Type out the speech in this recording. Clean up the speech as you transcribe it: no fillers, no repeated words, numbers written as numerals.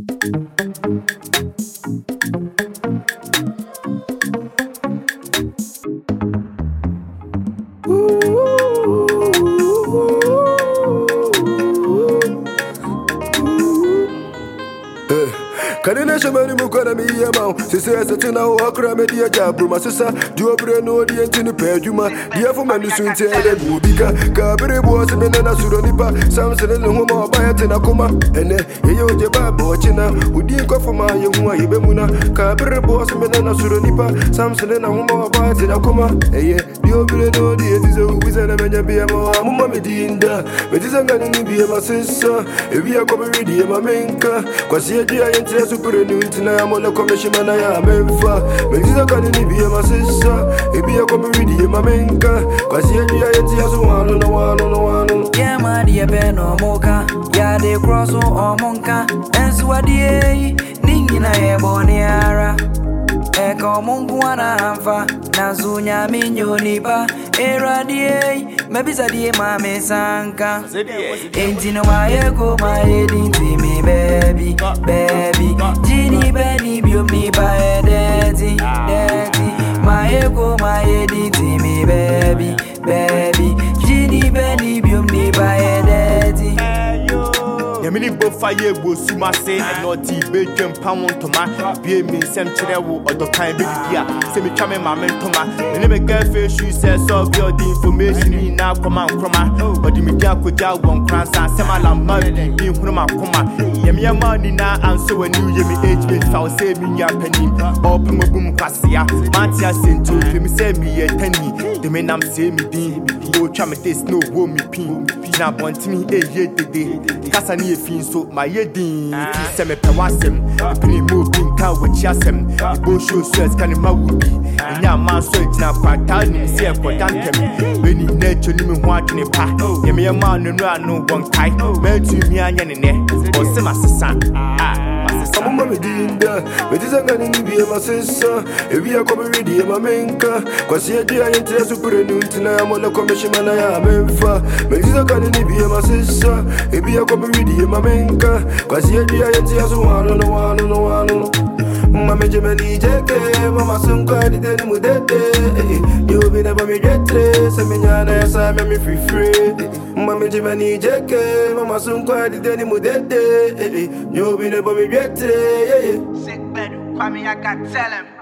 Kanina shamani mukwana mi yamao. Sisi ese na wakura me dia jabru masisa. Dio bre no di entini pejuma. Dia fu manu sunte ele mubika. Kabere boss me na suro nipa. Samsele no homa obaya tena kuma. Ene ye oje babo china. Udi ko fu ma ye hu ayibe muna. Kabere boss me na suro nipa. Samsele na homa obaya tena kuma. Eye dio bre no di etize ubize na menya bi yamao. Mumma me dinda. Me dizanga ni bi masisa. Ebi akobere di mamenka. Kwasi dia yente super nuntina ya mole komeshima na ya memfa. Mejiza kanini biye masisa. Ebi ya komedi mamenka. Kwasi ya yeti ya suwano na wano. Yeah man ya beno moka. Ya de cross o monka. Ensu adie ningi na ye boniara. Eko mungu wanahamfa. Nazunya minyo nipa. Eradie mebisa die mame sanka. Enti no mayeko mayedinti mi baby. Jini beni biom ni ba edeti. Mayeko mayedinti mi baby. Jini beni biom ni ba edeti. Yamini bofaye bo sumase anoti bedwem pawon toma bie mi nsem kirewo odokan bedia se me twa me ma mentoma ene me gafe shu se so build information na koma nkroma odi me dia koja won kransa semala ma bi hunuma koma yemi ma ni na anso wani yemi age fa se mi nya panim open bum kasia matia sento mi se mi ye tani de me nam se mi din o twa me this no wo mi pin na bontimi eye dede kasa ni efin so my yedin ti se me pewasem pini mo bin ka wachi asem bo show stress kan ma wubi nya ma so etina kwata ni se e kodantem beni nature ni me ho adwene pa ye me ma no anu won kai ma tu mi anya ne ne o se masesa Mumma me dinda. Me dizanga ni biye masisa. Ebi akobere di mamenka. Kwasi dia yente super nuntina ya mole komeshima na ya memfa. Me dizanga ni biye masisa. Ebi akobere di mamenka. Kwasi dia yente ya suwano no wano. Mama jemeni jeke, mama sunka di deni mudete. You be never me jetre, se me nyana ya sa me free. Mama jemeni jeke, mama sunka di deni mudete. You be never me jetre. Sick bed, Kwame, I got tell him.